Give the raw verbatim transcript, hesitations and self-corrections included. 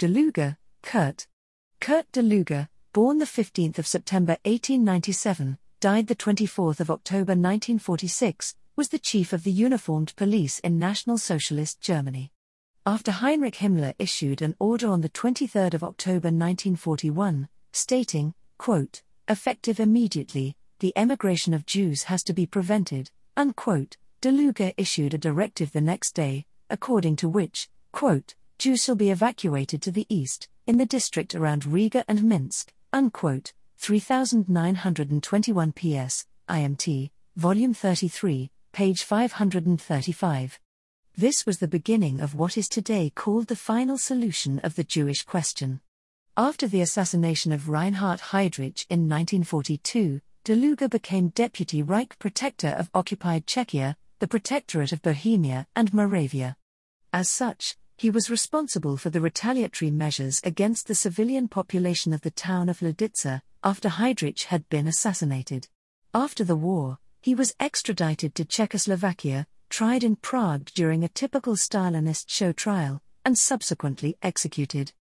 Deluga, Kurt. Kurt Deluga, born the fifteenth of September eighteen ninety-seven, died the twenty-fourth of October nineteen forty-six, was the chief of the uniformed police in National Socialist Germany. After Heinrich Himmler issued an order on the twenty-third of October nineteen forty-one, stating, quote, "Effective immediately, the emigration of Jews has to be prevented," unquote, Deluga issued a directive the next day, according to which, quote, "Jews shall be evacuated to the east, in the district around Riga and Minsk," unquote, thirty-nine twenty-one P S, I M T, Volume thirty-three, page five hundred thirty-five. This was the beginning of what is today called the final solution of the Jewish question. After the assassination of Reinhard Heydrich in nineteen forty-two, Deluga became Deputy Reich Protector of occupied Czechia, the Protectorate of Bohemia and Moravia. As such, he was responsible for the retaliatory measures against the civilian population of the town of Lidice, after Heydrich had been assassinated. After the war, he was extradited to Czechoslovakia, tried in Prague during a typical Stalinist show trial, and subsequently executed.